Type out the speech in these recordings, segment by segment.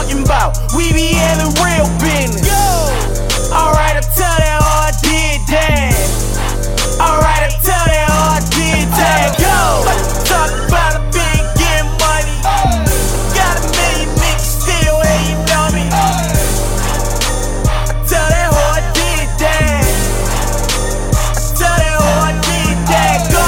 talking about. We be having real business. Alright, I tell that hoe I did that. Alright, I tell that hoe I did that. Talk about a big getting money. Got a million niggas still hating on me. I tell that hoe I did that. I tell that hoe I did that. Go.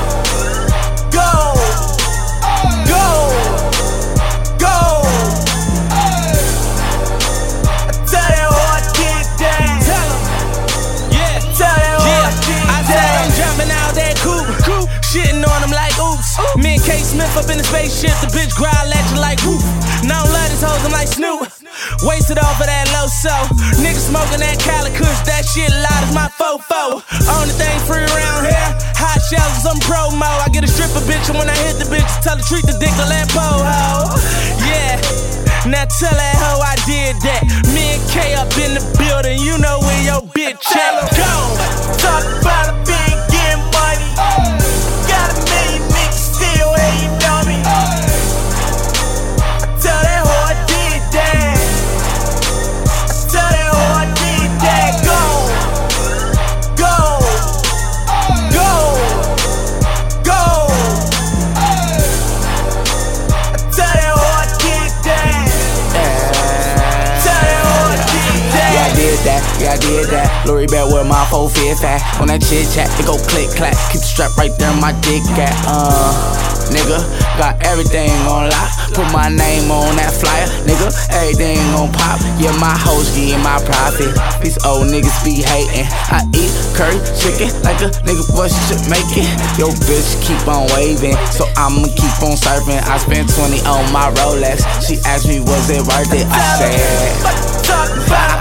Shitting on him like oops. Me and K Smith up in the spaceship, the bitch growl at you like whoop. Now I don't love these hoes, I'm like Snoop. Wasted off of that low so. Niggas smoking that Cali Kush, that shit loud as my fofo. Only thing free around here, hot shells and some promo. I get a stripper bitch, and when I hit the bitch, tell her treat the dick to that po-ho. Yeah, now tell that hoe I did that. Me and K up in the building, you know where your bitch at. Go! Talk about a big getting money. Got a million niggas still hating on me. I tell that hoe I did that. I tell that hoe I did that. Go. I tell that hoe I did that. Tell that hoe I did that. Yeah, I did that. Yeah, I did that. Lori back with my 4-5 fat. On that chit chat, it go click clack. Keep the strap right there, my dick at. Nigga, got everything on lock. Put my name on that flyer, nigga. Everything on pop. Yeah, my hoes getting my profit. These old niggas be hating. I eat curry chicken like a nigga boy should make it. Yo, bitch keep on waving, so I'ma keep on surfing. I spent 20 on my Rolex. She asked me, was it worth it? I said, talk about